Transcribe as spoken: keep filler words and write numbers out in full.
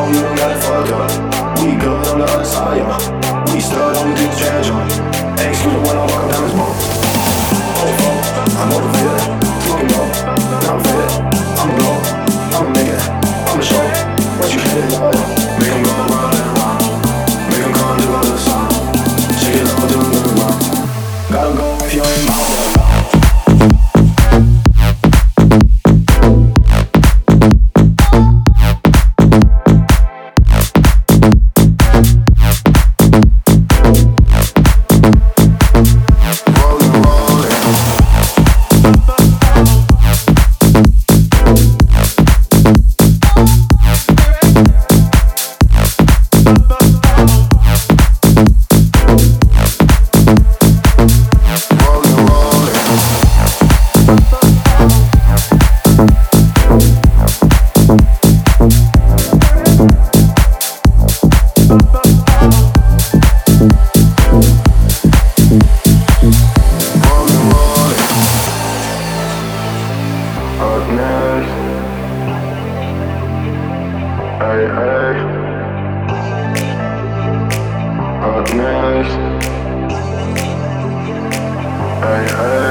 home, you don't gotta fuck up. We good on the other side, yo. We stud on the things change, yo. Excuse me when I walk down this road. Oh, oh, I'm motivated, looking low. Now I'm fit, I'm low, I'ma make it, I'ma show what you hit it, yo. Make 'em go round and round, make 'em come to the sound. Shake it low, do it around. Gotta go if you ain't out there. Hey, hey. Up next. Hey, hey.